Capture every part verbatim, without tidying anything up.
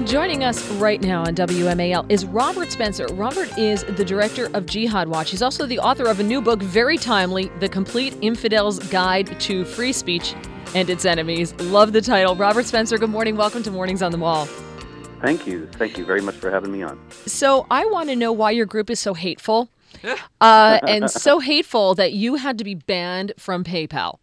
Joining us right now on W M A L is Robert Spencer. Robert is the director of Jihad Watch. He's also the author of a new book, very timely, The Complete Infidel's Guide to Free Speech and Its Enemies. Love the title. Robert Spencer, good morning. Welcome to Mornings on the Mall. Thank you. Thank you very much for having me on. So I want to know why your group is so hateful, uh, and so hateful that you had to be banned from PayPal.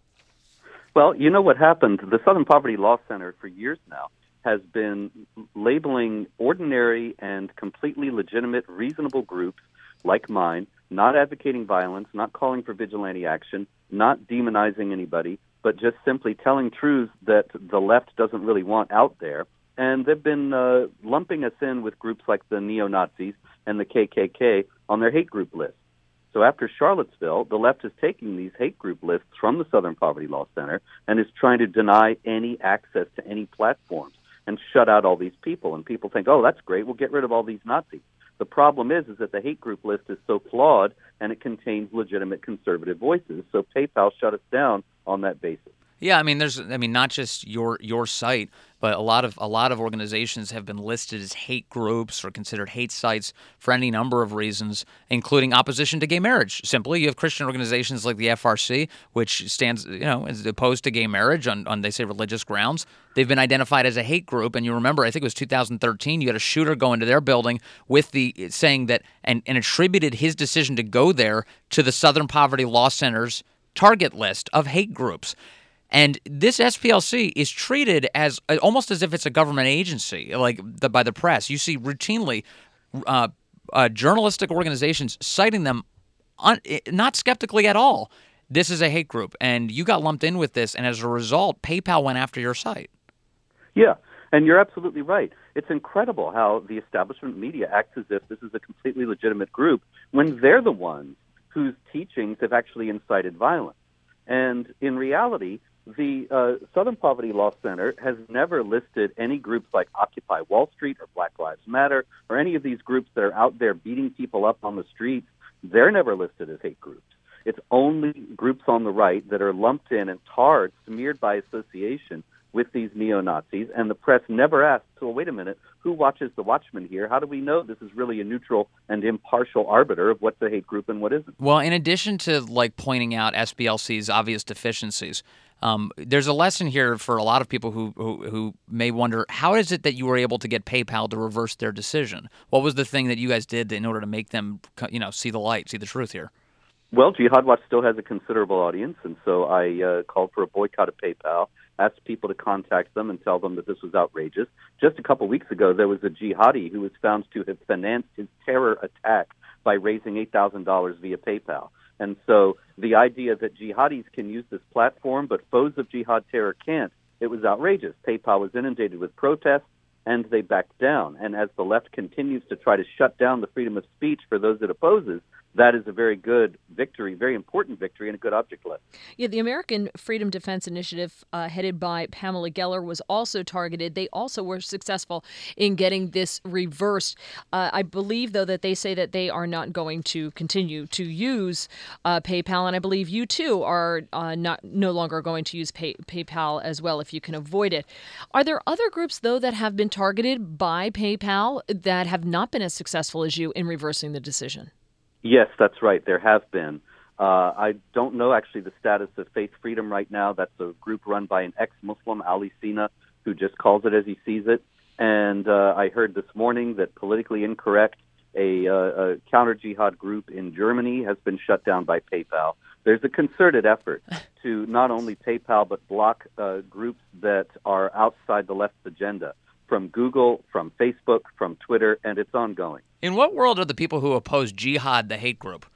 Well, you know what happened? The Southern Poverty Law Center for years now has been labeling ordinary and completely legitimate, reasonable groups like mine, not advocating violence, not calling for vigilante action, not demonizing anybody, but just simply telling truths that the left doesn't really want out there. And they've been uh, lumping us in with groups like the neo-Nazis and the K K K on their hate group list. So after Charlottesville, the left is taking these hate group lists from the Southern Poverty Law Center and is trying to deny any access to any platforms and shut out all these people. And people think, oh, that's great, we'll get rid of all these Nazis. The problem is, is that the hate group list is so flawed and it contains legitimate conservative voices. So PayPal shut us down on that basis. Yeah, I mean, there's, I mean, not just your your site, but a lot of a lot of organizations have been listed as hate groups or considered hate sites for any number of reasons, including opposition to gay marriage. Simply, you have Christian organizations like the F R C, which stands, you know, is opposed to gay marriage on, on they say religious grounds. They've been identified as a hate group, and you remember, I think it was two thousand thirteen, you had a shooter go into their building with the saying that and, and attributed his decision to go there to the Southern Poverty Law Center's target list of hate groups. And this S P L C is treated as almost as if it's a government agency, like the, by the press. You see routinely uh, uh, journalistic organizations citing them un, not skeptically at all. This is a hate group, and you got lumped in with this, and as a result, PayPal went after your site. Yeah, and you're absolutely right. It's incredible how the establishment media acts as if this is a completely legitimate group when they're the ones whose teachings have actually incited violence. And in reality, the uh, Southern Poverty Law Center has never listed any groups like Occupy Wall Street or Black Lives Matter or any of these groups that are out there beating people up on the streets. They're never listed as hate groups. It's only groups on the right that are lumped in and tarred, smeared by association with these neo-Nazis, and the press never asks, well, wait a minute, who watches the Watchmen here? How do we know this is really a neutral and impartial arbiter of what's a hate group and what isn't? Well, in addition to like pointing out S B L C's obvious deficiencies, um, there's a lesson here for a lot of people who, who who may wonder, how is it that you were able to get PayPal to reverse their decision? What was the thing that you guys did in order to make them, you know, see the light, see the truth here? Well, Jihad Watch still has a considerable audience, and so I uh, called for a boycott of PayPal, asked people to contact them and tell them that this was outrageous. Just a couple weeks ago, there was a jihadi who was found to have financed his terror attack by raising eight thousand dollars via PayPal. And so the idea that jihadis can use this platform, but foes of jihad terror can't, it was outrageous. PayPal was inundated with protests, and they backed down. And as the left continues to try to shut down the freedom of speech for those it opposes, that is a very good victory, very important victory, and a good object lesson. Yeah, the American Freedom Defense Initiative, uh, headed by Pamela Geller, was also targeted. They also were successful in getting this reversed. Uh, I believe, though, that they say that they are not going to continue to use uh, PayPal, and I believe you, too, are uh, not no longer going to use pay, PayPal as well if you can avoid it. Are there other groups, though, that have been targeted by PayPal that have not been as successful as you in reversing the decision? Yes, that's right. There have been. Uh, I don't know actually the status of Faith Freedom right now. That's a group run by an ex-Muslim, Ali Sina, who just calls it as he sees it. And uh, I heard this morning that Politically Incorrect, a, uh, a counter-jihad group in Germany, has been shut down by PayPal. There's a concerted effort to not only PayPal but block uh, groups that are outside the left's agenda, from Google, from Facebook, from Twitter, and it's ongoing. In what world are the people who oppose jihad the hate group?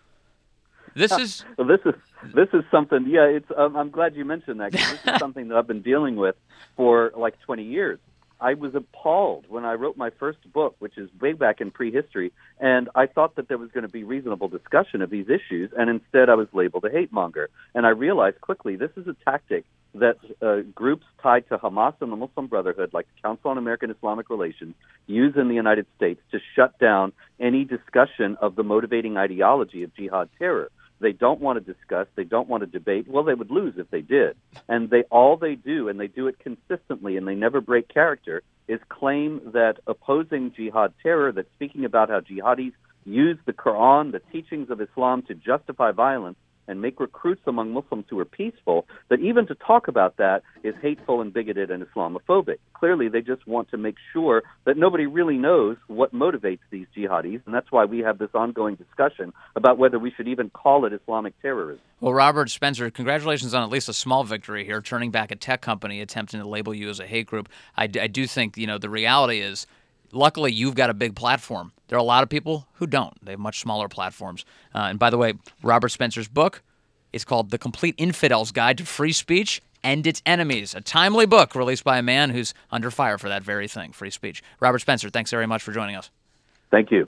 This is well, this is this is something. Yeah, it's. Um, I'm glad you mentioned that, because this is something that I've been dealing with for like twenty years. I was appalled when I wrote my first book, which is way back in prehistory, and I thought that there was going to be reasonable discussion of these issues, and instead I was labeled a hate monger. And I realized quickly this is a tactic that uh, groups tied to Hamas and the Muslim Brotherhood, like the Council on American Islamic Relations, use in the United States to shut down any discussion of the motivating ideology of jihad terror. They don't want to discuss. They don't want to debate. Well, they would lose if they did. And they all they do, and they do it consistently, and they never break character, is claim that opposing jihad terror, that speaking about how jihadis use the Quran, the teachings of Islam, to justify violence and make recruits among Muslims who are peaceful, that even to talk about that is hateful and bigoted and Islamophobic. Clearly, they just want to make sure that nobody really knows what motivates these jihadis, and that's why we have this ongoing discussion about whether we should even call it Islamic terrorism. Well, Robert Spencer, congratulations on at least a small victory here, turning back a tech company attempting to label you as a hate group. I, I do think, you know, the reality is, luckily, you've got a big platform. There are a lot of people who don't. They have much smaller platforms. Uh, and by the way, Robert Spencer's book is called The Complete Infidel's Guide to Free Speech and Its Enemies, a timely book released by a man who's under fire for that very thing, free speech. Robert Spencer, thanks very much for joining us. Thank you.